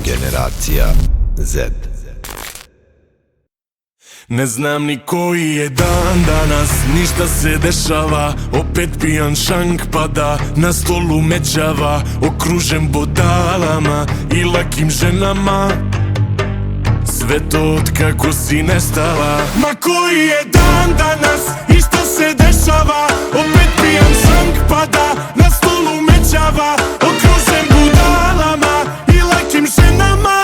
Generacija Z. Ne znam ni koji je dan danas, ništa se dešava. Opet pijan šank pada, na stolu mećava. Okružen bodalama i lakim ženama. Sve to od kako si nestala. Ma koji je dan danas i šta se dešava? Opet pijan šank pada, na stolu mećava. Okružen budalama i lakim ženama.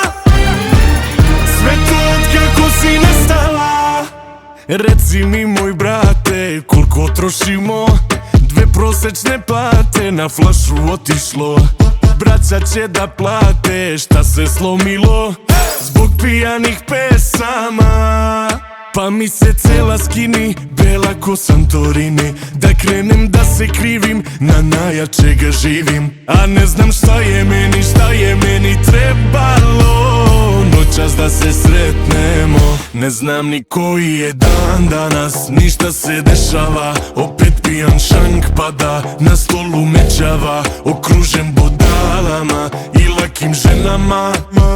Sve to od kako si nestala. Reci mi moj brate, koliko trošimo? 2 prosečne plate na flašu otišlo. Braća će da plate šta se slomilo zbog pijanih pesama. Pa mi se cela skini, bela ko Santorini. Da krenem da se krivim, na najjačega živim. A ne znam šta je meni trebalo noćas da se sretnemo. Ne znam ni koji je dan danas, ništa se dešava. Opet pijan šank pada, na stolu mećava. Okružen bodalama i lakim ženama.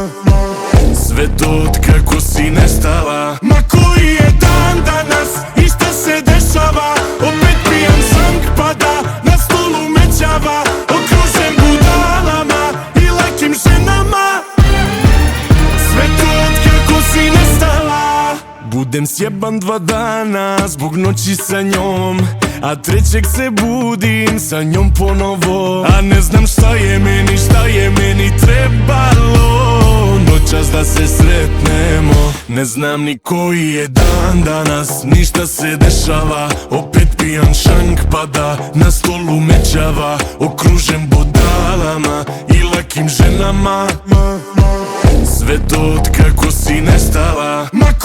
Sve to od kako si nestala. Ma koji je dan danas i šta se dešava? Opet pijan šank pada, na stolu mećava. Okružen budalama i lakim ženama. Sve to od kako si nestala. Budem sjeban 2 dana zbog noći sa njom, a 3. se budim sa njom ponovo. A ne znam šta je meni trebalo noćas da se sretnemo. Ne znam ni koji je dan danas, ništa se dešava. Opet pijan šank pada, na stolu mećava. Okružen bodalama i lakim ženama. Sve to od kako si nestala.